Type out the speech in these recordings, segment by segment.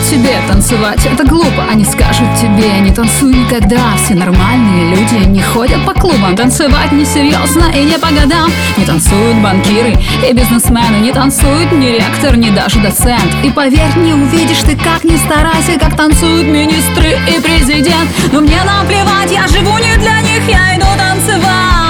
тебе танцевать это глупо. Они скажут тебе: не танцуй никогда. Все нормальные люди не ходят по клубам. Танцевать несерьезно и не по годам. Не танцуют банкиры и бизнесмены. Не танцует ни ректор, ни даже доцент. И поверь, не увидишь ты, как ни старайся, как танцуют министры и президент. Но мне наплевать, я живу не для них, я иду танцевать.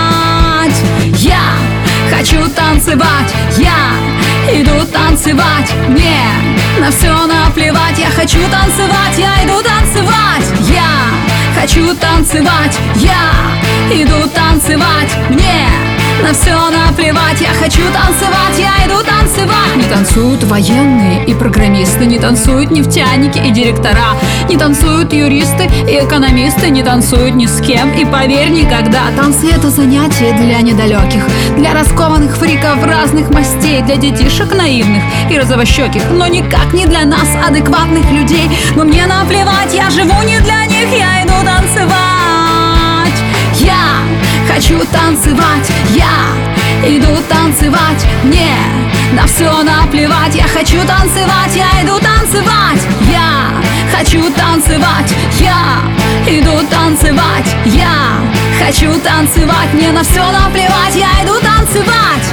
Я хочу танцевать, я иду танцевать. Мне на все наплевать, я хочу танцевать, я иду танцевать. Я хочу танцевать, я иду танцевать. Мне на все наплевать, я хочу танцевать, я иду танцевать. Не танцуют военные и программисты, не танцуют нефтяники и директора, не танцуют юристы и экономисты, не танцуют ни с кем. И поверь, никогда. Танцы — это занятие для недалеких, для раскованных фриков разных мастей, для детишек наивных и розовощеких, но никак не для нас, адекватных людей. Но мне наплевать, я живу не для них, я иду танцевать. Я хочу танцевать, я иду танцевать. Мне на все наплевать, я хочу танцевать, я иду танцевать. Я хочу танцевать, я иду танцевать. Я хочу танцевать, мне на все наплевать, я иду танцевать.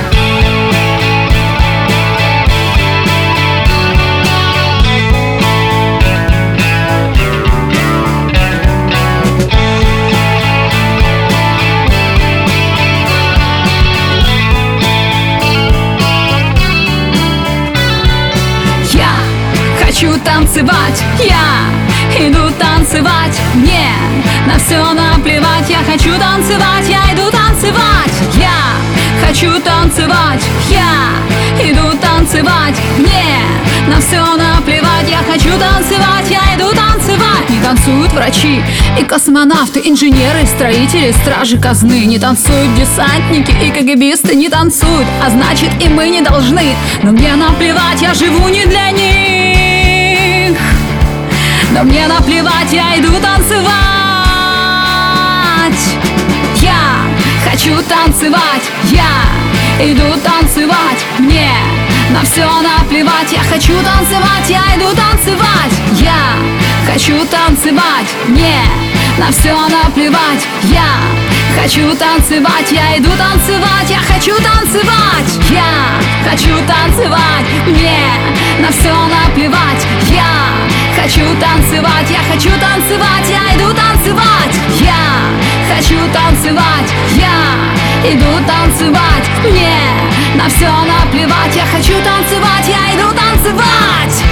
Хочу танцевать, я иду танцевать. Мне на все наплевать, я хочу танцевать, я иду танцевать. Я хочу танцевать, я иду танцевать. Мне на все наплевать, я хочу танцевать, я иду танцевать. Не танцуют врачи и космонавты, инженеры, строители, стражи казны. Не танцуют десантники и КГБисты, не танцуют, а значит и мы не должны. Но мне наплевать, я живу не для них. Но мне наплевать, я иду танцевать. Я хочу танцевать, я иду танцевать. Мне на все наплевать, я хочу танцевать, я иду танцевать. Я хочу танцевать, мне на все наплевать. Я хочу танцевать, я иду танцевать, я хочу танцевать. Я хочу танцевать, мне на все наплевать. Я хочу танцевать, я хочу танцевать, я иду танцевать. Я хочу танцевать, я иду танцевать. Мне на все наплевать, я хочу танцевать, я иду танцевать.